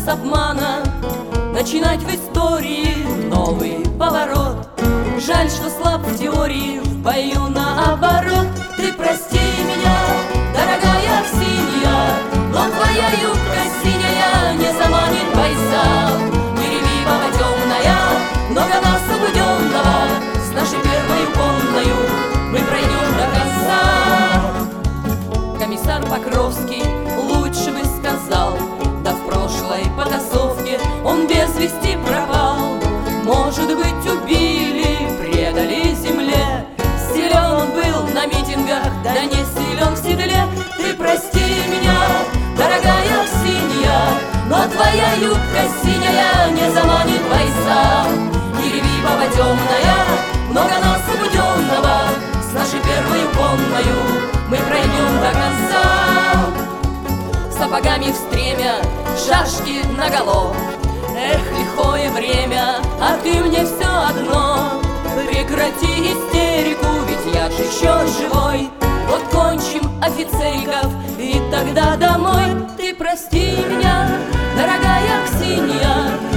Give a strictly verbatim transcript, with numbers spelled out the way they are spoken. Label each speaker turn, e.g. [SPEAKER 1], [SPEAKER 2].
[SPEAKER 1] с обмана начинать в истории новый поворот. Жаль, что слаб в теории, в бою наоборот. Ты прости меня, дорогая Аксинья, но твоя юбка синяя не заманит бойца. Перевибова темная, много нас соблюденного, с нашей первой конною мы пройдем до конца. Комиссар Покровский лучше бы сказал, да в прошлой потасовке он без вести пропал. Может быть, убили, предали земле. Силен он был на митингах, да не силен в седле. Ты прости меня, дорогая Аксинья, но твоя юбка синяя не заманит бойца. Перевибова темная, много нас соблюденного, с нашей первой конною мы пройдем до конца. Сапогами в стремя, шашки наголо. Эх, лихое время, а ты мне все одно. Прекрати истерику, ведь я ж еще живой. Вот кончим офицериков, и тогда домой. Ты прости меня, дорогая Аксинья,